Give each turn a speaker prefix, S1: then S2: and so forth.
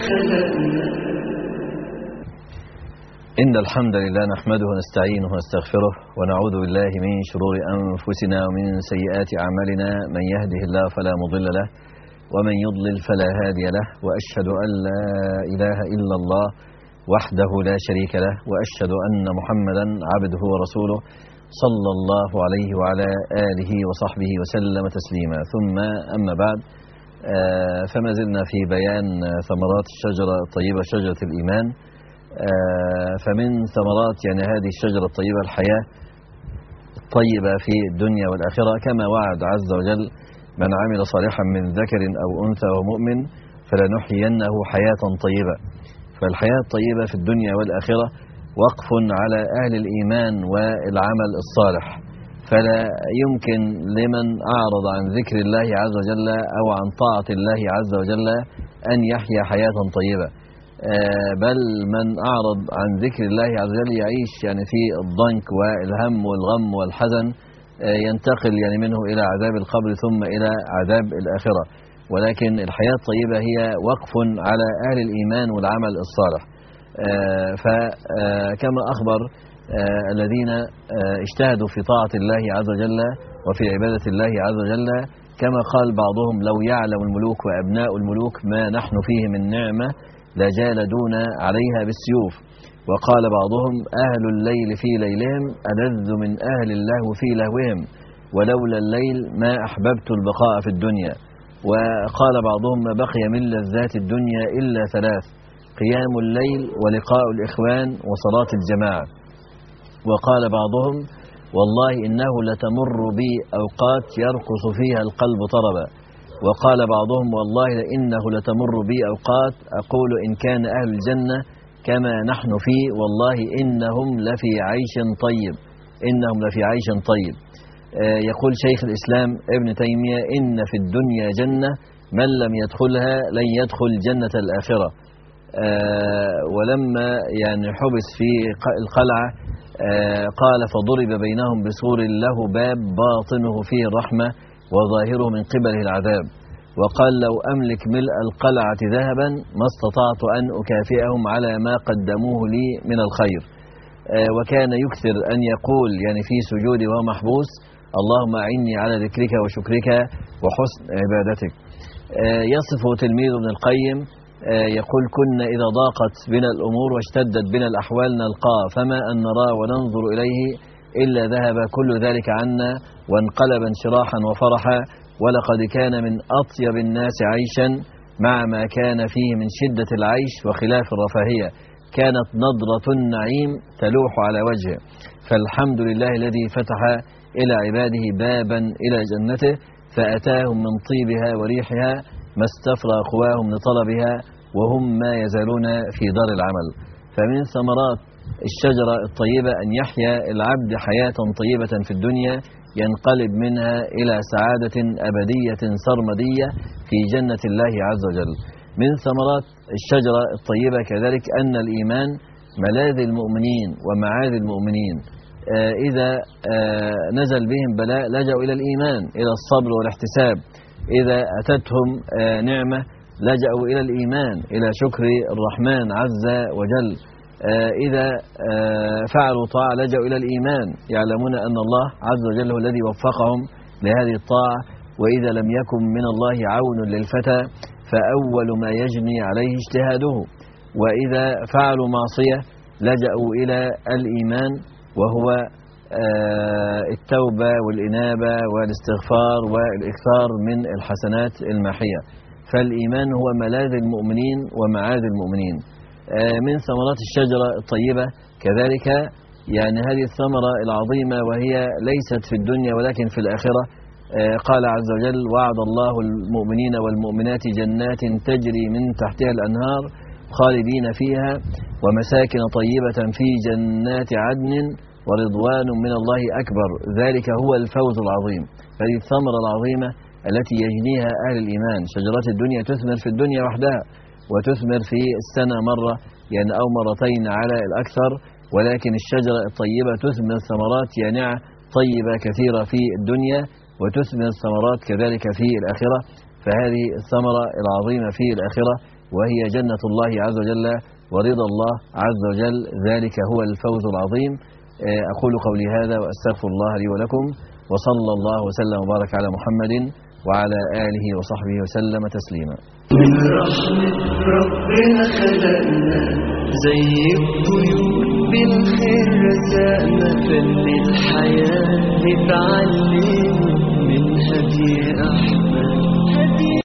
S1: إن الحمد لله نحمده ونستعينه ونستغفره ونعوذ بالله من شرور أنفسنا ومن سيئات أعمالنا. من يهده الله فلا مضل له ومن يضلل فلا هادي له، وأشهد أن لا إله إلا الله وحده لا شريك له، وأشهد أن محمدا عبده ورسوله صلى الله عليه وعلى آله وصحبه وسلم تسليما. ثم أما بعد، فما زلنا في بيان ثمرات الشجرة الطيبة، شجرة الإيمان. فمن ثمرات هذه الشجرة الطيبة الحياة الطيبة في الدنيا والآخرة، كما وعد عز وجل: من عمل صالحا من ذكر أو أنثى ومؤمن فلنحيينه حياة طيبة. فالحياة الطيبة في الدنيا والآخرة وقف على أهل الإيمان والعمل الصالح، فلا يمكن لمن أعرض عن ذكر الله عز وجل أو عن طاعة الله عز وجل أن يحيا حياة طيبة، بل من أعرض عن ذكر الله عز وجل يعيش في الضنك والهم والغم والحزن، ينتقل منه إلى عذاب القبر ثم إلى عذاب الآخرة. ولكن الحياة الطيبة هي وقف على أهل الإيمان والعمل الصالح. فكما أخبر الذين اجتهدوا في طاعة الله عز وجل وفي عبادة الله عز وجل، كما قال بعضهم: لو يعلم الملوك وأبناء الملوك ما نحن فيه من نعمة لجالدون عليها بالسيوف. وقال بعضهم: أهل الليل في ليلهم ألذ من أهل اللهو في لهوهم، ولولا الليل ما أحببت البقاء في الدنيا. وقال بعضهم: ما بقي من لذات الدنيا إلا ثلاث: قيام الليل ولقاء الإخوان وصلاة الجماعة. وقال بعضهم: والله إنه لتمر بي أوقات يرقص فيها القلب طربا. وقال بعضهم: والله إنه لتمر بي أوقات أقول إن كان أهل الجنة كما نحن فيه والله إنهم لفي عيش طيب، إنهم لفي عيش طيب. يقول شيخ الإسلام ابن تيمية: إن في الدنيا جنة من لم يدخلها لن يدخل جنة الآخرة. ولما حبس في القلعة قال: فضرب بينهم بسور له باب باطنه فيه الرحمة وظاهره من قبله العذاب. وقال: لو أملك ملء القلعة ذهبا ما استطعت أن أكافئهم على ما قدموه لي من الخير. وكان يكثر أن يقول في سجوده وهو محبوس: اللهم أعني على ذكرك وشكرك وحسن عبادتك. يصف تلميذ ابن القيم يقول: كنا إذا ضاقت بنا الأمور واشتدت بنا الأحوال نلقاه، فما أن نرى وننظر إليه إلا ذهب كل ذلك عنا وانقلب انشراحا وفرحا. ولقد كان من أطيب الناس عيشا مع ما كان فيه من شدة العيش وخلاف الرفاهية، كانت نضرة النعيم تلوح على وجهه. فالحمد لله الذي فتح إلى عباده بابا إلى جنته فأتاهم من طيبها وريحها ما استفرى قواهم لطلبها وهم ما يزالون في دار العمل. فمن ثمرات الشجرة الطيبة أن يحيا العبد حياة طيبة في الدنيا ينقلب منها إلى سعادة أبدية سرمدية في جنة الله عز وجل. من ثمرات الشجرة الطيبة كذلك أن الإيمان ملاذ المؤمنين ومعاذ المؤمنين. إذا نزل بهم بلاء لجأوا إلى الإيمان، إلى الصبر والاحتساب. إذا أتتهم نعمة لجأوا إلى الإيمان، إلى شكر الرحمن عز وجل. إذا فعلوا طاعة لجأوا إلى الإيمان، يعلمون أن الله عز وجل هو الذي وفقهم لهذه الطاعة. وإذا لم يكن من الله عون للفتى فأول ما يجني عليه اجتهاده. وإذا فعلوا معصية لجأوا إلى الإيمان، وهو التوبة والإنابة والاستغفار والإكثار من الحسنات الماحية. فالإيمان هو ملاذ المؤمنين ومعاذ المؤمنين. من ثمرات الشجرة الطيبة كذلك هذه الثمرة العظيمة، وهي ليست في الدنيا ولكن في الآخرة. قال عز وجل: وعد الله المؤمنين والمؤمنات جنات تجري من تحتها الأنهار خالدين فيها ومساكن طيبة في جنات عدن ورضوان من الله أكبر ذلك هو الفوز العظيم. هذه الثمرة العظيمة التي يجنيها أهل الإيمان. شجرات الدنيا تثمر في الدنيا وحدها، وتثمر في السنة مرة أو مرتين على الأكثر، ولكن الشجرة الطيبة تثمر ثمرات يانعة طيبة كثيرة في الدنيا، وتثمر ثمرات كذلك في الآخرة. فهذه الثمرة العظيمة في الآخرة وهي جنة الله عز وجل ورضا الله عز وجل. ذلك هو الفوز العظيم. أقول قولي هذا وأستغفر الله لي ولكم، وصلى الله وسلم وبارك على محمد وعلى آله وصحبه وسلم تسليما.
S2: من رحمة ربنا خلقنا زي الطيور بالخير رزقنا، فن الحياة نتعلم